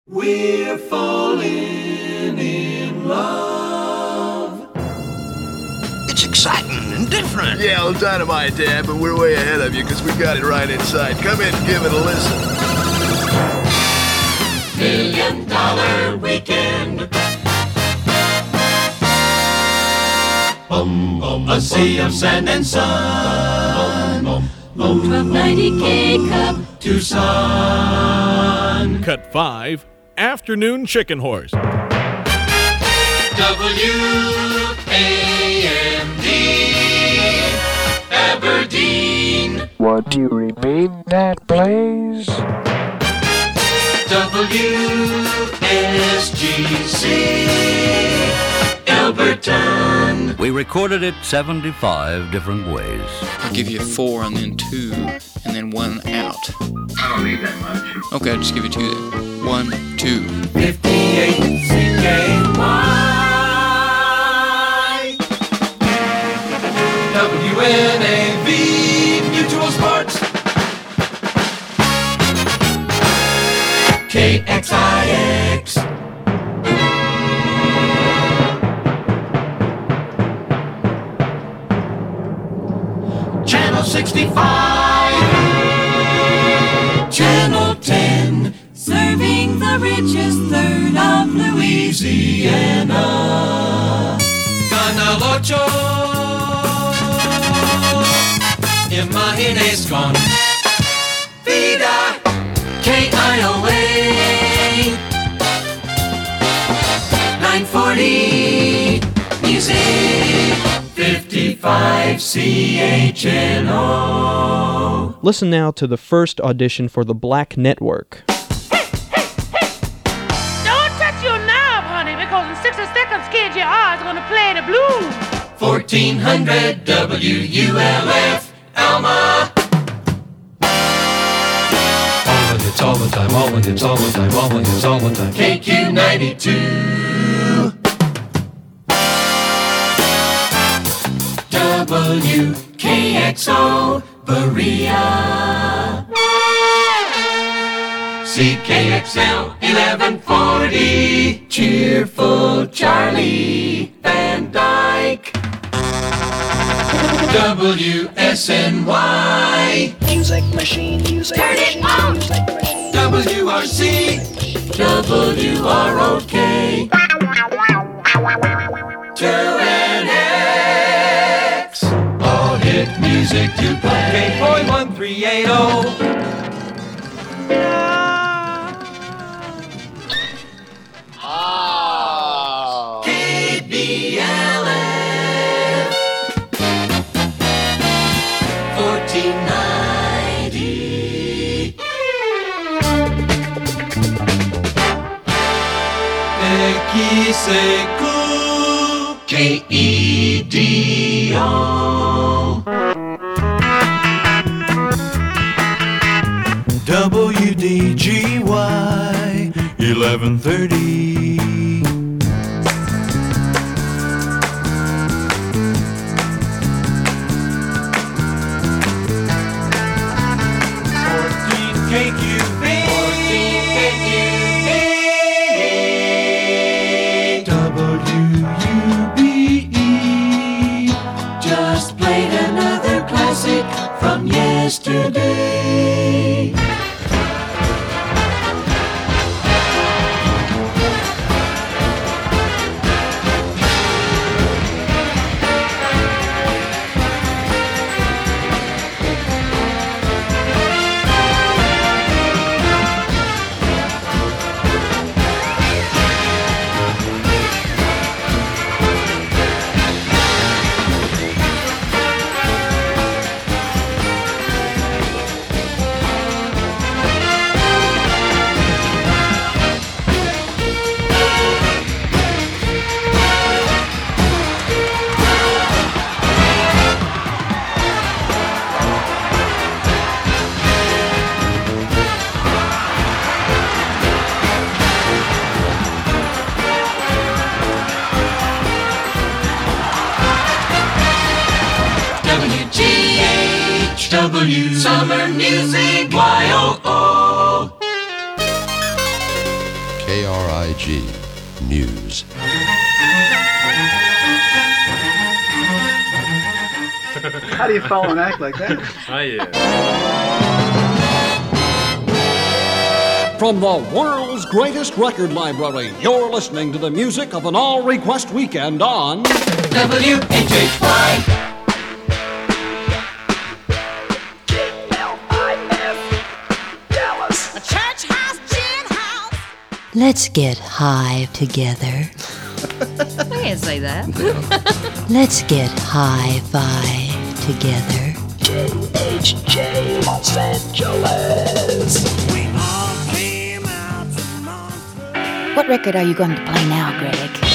We're falling in love. It's exciting and different. Yeah, well, dynamite, Dad, but we're way ahead of you because we got it right inside. Come in and give it a listen. $1 Million Weekend. A sea of sand and sun. 1290 K Cup. Tucson. Cut 5, Afternoon Chicken Horse. WAMD. Aberdeen. What do you repeat that, please? WSGC. Alberton. We recorded it 75 different ways. I'll give you 4 and then 2 and then 1 out. I don't need that much. Okay, I'll just give you 2 then. 1, 2. 58 CKY. WNAV Mutual Sports. KXIX. Channel 65. Channel 10. Serving the richest third of Louisiana. Canal 8. Imágenes con vida. KIOA 940 Music 55 CHNO. Listen now to the first audition for the Black Network. Don't touch your knob, honey, because in 60 seconds, KGR is going to play the blues. 1400 WULF Alma. It's all the time, all when it's all the time, all when it's all the time. KQ 92. WKXO Berea. CKXL 1140. Cheerful Charlie Van Dyke. WSNY. Music machine, music Turn it machine, on. music machine. WRC. WROK. 2NX. All hit music to play. K.1380. KBLF 1490. XEQ KEDO. WDGY 1130. Just played another classic from yesterday. WGHW Summer Music YOO. KRIG News. How do you follow an act like that? Oh, yeah. From the world's greatest record library, you're listening to the music of an all-request weekend on WHHY. Dallas. A church house, gin house. Let's get high together. I can't say that. Let's get high-fi together. KHJ Los Angeles. What record are you going to play now, Greg?